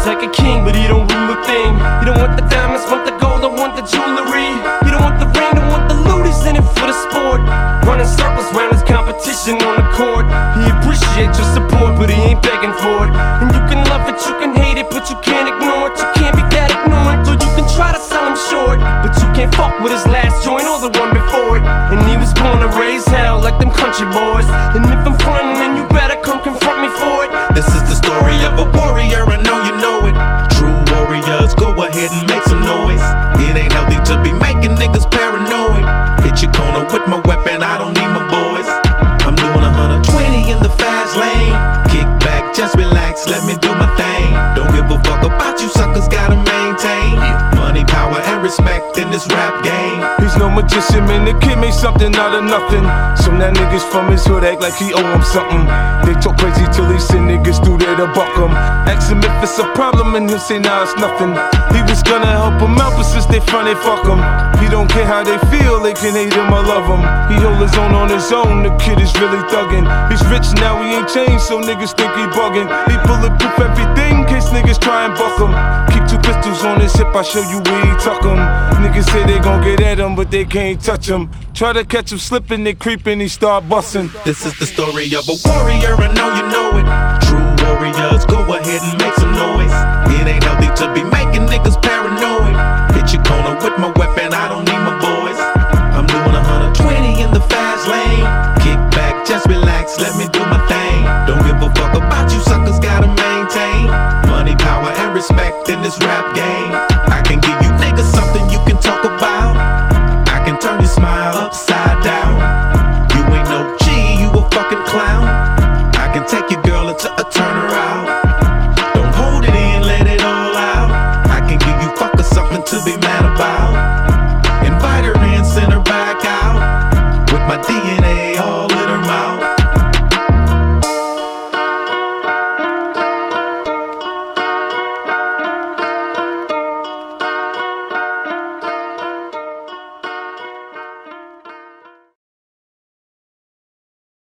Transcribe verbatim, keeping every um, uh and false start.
like a king, but he don't rule a thing. He don't want the diamonds, want the gold, don't want the jewelry. He don't want the ring, don't want the loot, he's in it for the sport. Running circles round his competition on the court. He appreciates your support, but he ain't begging for it. And you can love it, you can hate it, but you can't ignore it. You can't be that ignorant, or you can try to sell him short, but you can't fuck with his last joint or the one before it. And he was born to raise hell like them country boys. And if I'm frontin', then you better come confront me for it. This is the story of a warrior, I know you know it. True warriors, go ahead and make some noise. It ain't healthy to be making niggas paranoid. Hit your corner with my weapon, I don't need my boys. I'm doing one hundred twenty in the fast lane. Kick back, just relax, let me do my thing. Don't give a fuck about you suckers, gotta maintain money, power, and respect in this rap game. He's no magician, man, the kid made something out of nothing. Some that niggas from his hood act like he owe him something. They talk crazy till they send niggas through there to buck him. Ask him if it's a problem and he'll say nah, it's nothing. He was gonna help him out, but since they front, they fuck him. He don't care how they feel, they can hate him or love him. He hold his own on his own, the kid is really thuggin'. He's rich now, he ain't changed, so niggas think he buggin'. He bulletproof everything, in case niggas try and buck him. Keep two pistols on his hip, I show you where he tuck him. Niggas say they gon' get at him, but they can't touch him. Try to catch him slipping, they creepin', he start bustin'. This is the story of a warrior, I know you know it. True warriors, go ahead and make some noise. It ain't healthy to be making niggas pay